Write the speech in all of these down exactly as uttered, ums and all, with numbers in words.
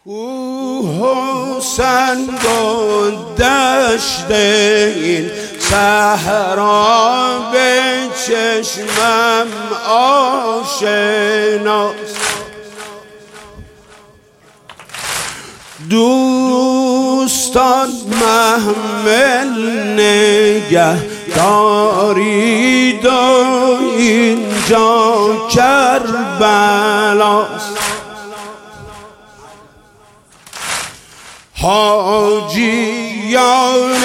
کوه و سنگ و دشت این صحرا به چشمم آشناست. دوستان محمل نگه دارید و اینجا کربلاست. حاجیان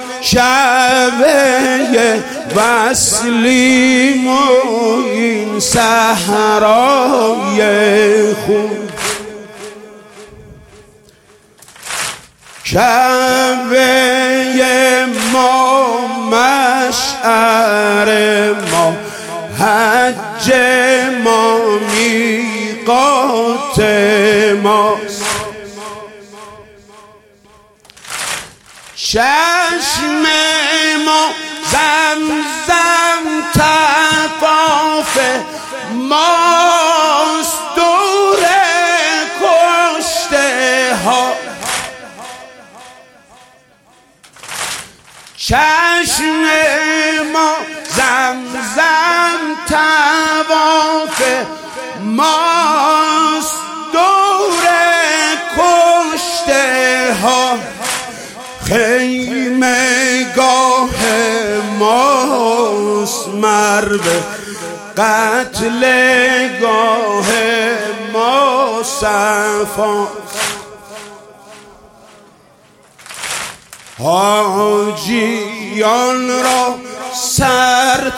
شعبه وصلیم و این صحرای خون، کعبه ما مشعر ما، حج ما میقات ماست. چشم ما زمزم طواف ماست، دور کشته ها. چشم ما زمزم طواف ماست، دور کشته ها. خیمه گاه ماست، مرد قتل گاه ما صفاست. حاجیان را سر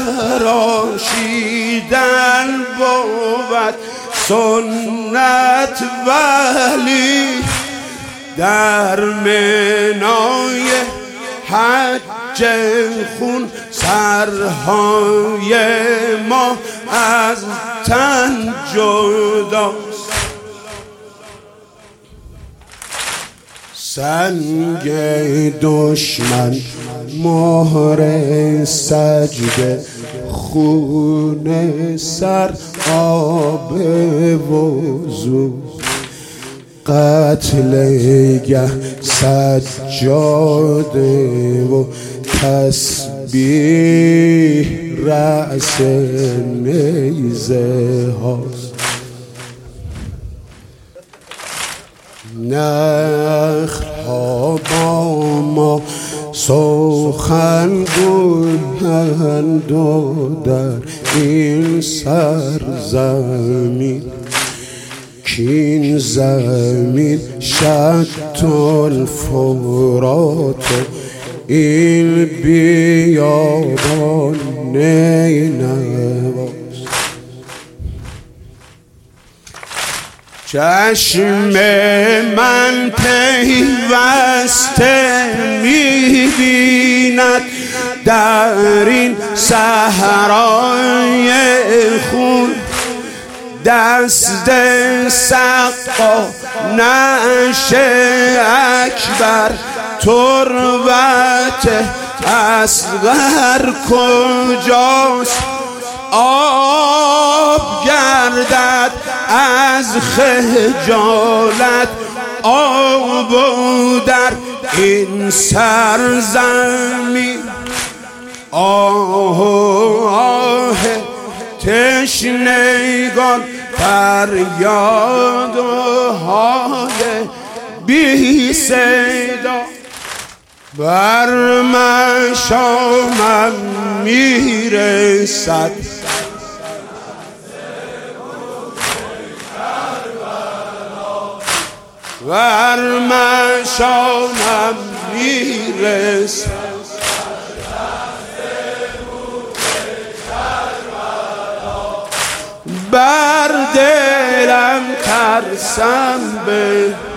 تراشیدن بود سنت، ولی در منای حج خون سرهای ما از تن جداست. سنگ دشمن مهر سجده، خون سر آب وضو، قتل گه سجاده و تسبیح رأس نیزه هاست. نخل‌ها با ما سخن گویند و در این سرزمین، کین زمین شط الفرات، این بیابان نینواست. چشم من پیوسته می‌بیند در این صحرای خون، دست سقا نعش اکبر، تربت اصغر کجاست؟ آب گردد از خجالت، آب در این سرزمین. آه آه تشنگان، فریاد و های بی صدا، بر مشامم میرسد. بر مشامم میرسد. بر دلم ترسم به